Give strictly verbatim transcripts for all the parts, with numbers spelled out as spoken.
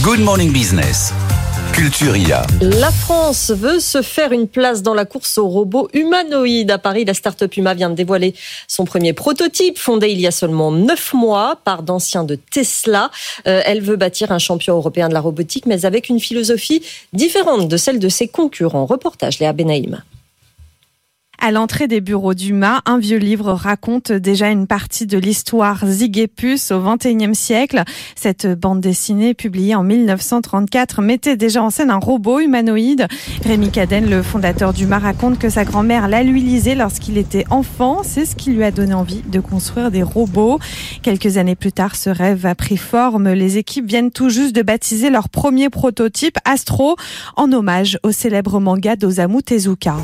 Good Morning Business. Culture I A. La France veut se faire une place dans la course aux robots humanoïdes. À Paris, la start-up Uma vient de dévoiler son premier prototype, fondé il y a seulement neuf mois par d'anciens de Tesla. Euh, elle veut bâtir un champion européen de la robotique, mais avec une philosophie différente de celle de ses concurrents. Reportage Léa Benaïm. À l'entrée des bureaux d'Uma, un vieux livre raconte déjà une partie de l'histoire Zigépus au vingt et unième siècle. Cette bande dessinée, publiée en mille neuf cent trente-quatre, mettait déjà en scène un robot humanoïde. Rémi Cadenne, le fondateur d'Uma, raconte que sa grand-mère l'a lui lisé lorsqu'il était enfant. C'est ce qui lui a donné envie de construire des robots. Quelques années plus tard, ce rêve a pris forme. Les équipes viennent tout juste de baptiser leur premier prototype, Astro, en hommage au célèbre manga d'Osamu Tezuka.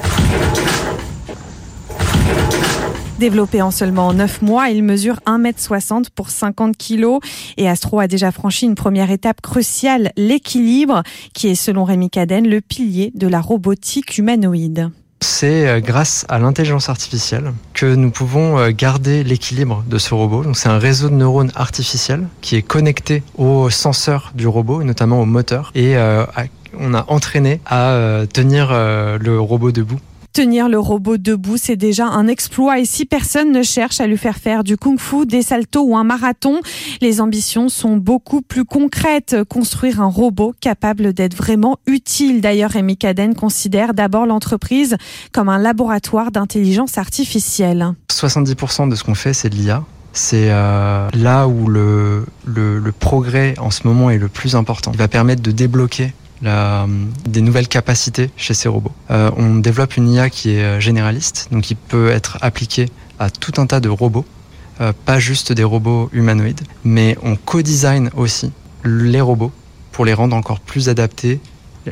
Développé en seulement neuf mois, il mesure un mètre soixante pour cinquante kilos et Astro a déjà franchi une première étape cruciale, l'équilibre, qui est selon Rémi Cadenne le pilier de la robotique humanoïde. C'est grâce à l'intelligence artificielle que nous pouvons garder l'équilibre de ce robot. Donc c'est un réseau de neurones artificiels qui est connecté aux senseurs du robot, notamment au moteur, et euh, on a entraîné à euh, tenir euh, le robot debout. Tenir le robot debout, c'est déjà un exploit et si personne ne cherche à lui faire faire du kung-fu, des saltos ou un marathon, les ambitions sont beaucoup plus concrètes. Construire un robot capable d'être vraiment utile. D'ailleurs, Rémi Cadenne considère d'abord l'entreprise comme un laboratoire d'intelligence artificielle. soixante-dix pour cent de ce qu'on fait, c'est de l'I A. C'est euh, là où le, le, le progrès en ce moment est le plus important. Il va permettre de débloquer La, des nouvelles capacités chez ces robots. Euh, on développe une I A qui est généraliste, donc qui peut être appliquée à tout un tas de robots, euh, pas juste des robots humanoïdes, mais on co-design aussi les robots pour les rendre encore plus adaptés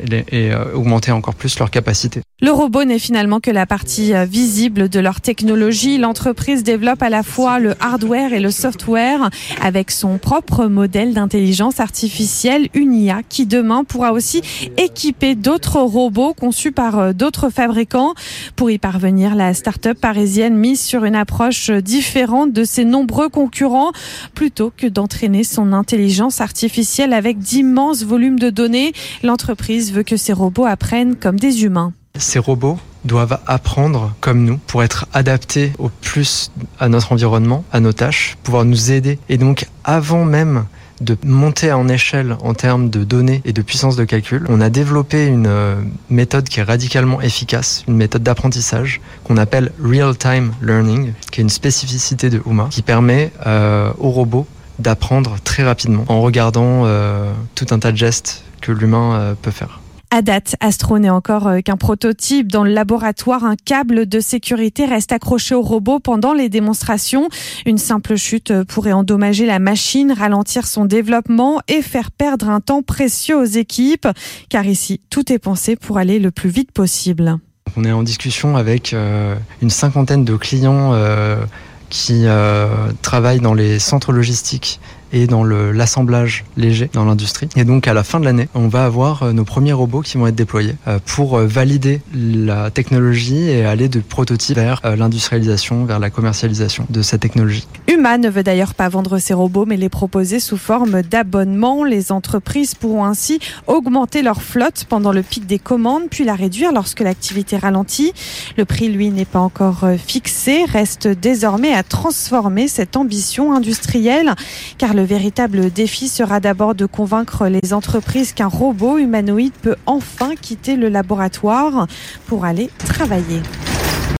et euh, augmenter encore plus leurs capacités. Le robot n'est finalement que la partie visible de leur technologie. L'entreprise développe à la fois le hardware et le software avec son propre modèle d'intelligence artificielle, une I A qui demain pourra aussi équiper d'autres robots conçus par d'autres fabricants. Pour y parvenir, la start-up parisienne mise sur une approche différente de ses nombreux concurrents. Plutôt que d'entraîner son intelligence artificielle avec d'immenses volumes de données, l'entreprise veut que ces robots apprennent comme des humains. Ces robots doivent apprendre comme nous pour être adaptés au plus à notre environnement, à nos tâches, pouvoir nous aider. Et donc, avant même de monter en échelle en termes de données et de puissance de calcul, on a développé une méthode qui est radicalement efficace, une méthode d'apprentissage qu'on appelle Real-Time Learning, qui est une spécificité de Uma, qui permet euh, aux robots d'apprendre très rapidement en regardant euh, tout un tas de gestes que l'humain euh, peut faire. À date, Astro n'est encore qu'un prototype. Dans le laboratoire, un câble de sécurité reste accroché au robot pendant les démonstrations. Une simple chute pourrait endommager la machine, ralentir son développement et faire perdre un temps précieux aux équipes. Car ici, tout est pensé pour aller le plus vite possible. On est en discussion avec euh, une cinquantaine de clients euh, qui euh, travaillent dans les centres logistiques et dans le, l'assemblage léger dans l'industrie. Et donc à la fin de l'année, on va avoir euh, nos premiers robots qui vont être déployés euh, pour euh, valider la technologie et aller de prototype vers euh, l'industrialisation, vers la commercialisation de cette technologie. Uma ne veut d'ailleurs pas vendre ses robots, mais les proposer sous forme d'abonnement. Les entreprises pourront ainsi augmenter leur flotte pendant le pic des commandes, puis la réduire lorsque l'activité ralentit. Le prix, lui, n'est pas encore fixé. Reste désormais à transformer cette ambition industrielle, car le véritable défi sera d'abord de convaincre les entreprises qu'un robot humanoïde peut enfin quitter le laboratoire pour aller travailler.